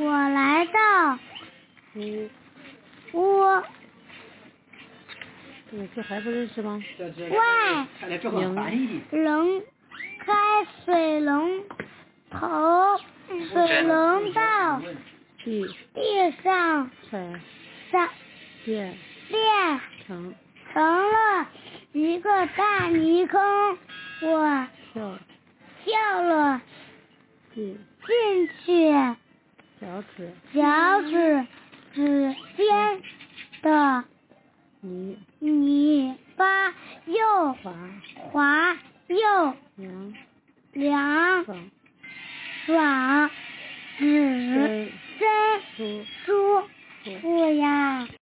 我来到屋， 这还不认识吗？ 外龙开水龙头，水龙到地上变成了一个大泥坑，我跳了进去，脚趾间的泥巴又滑又凉爽，真舒服呀。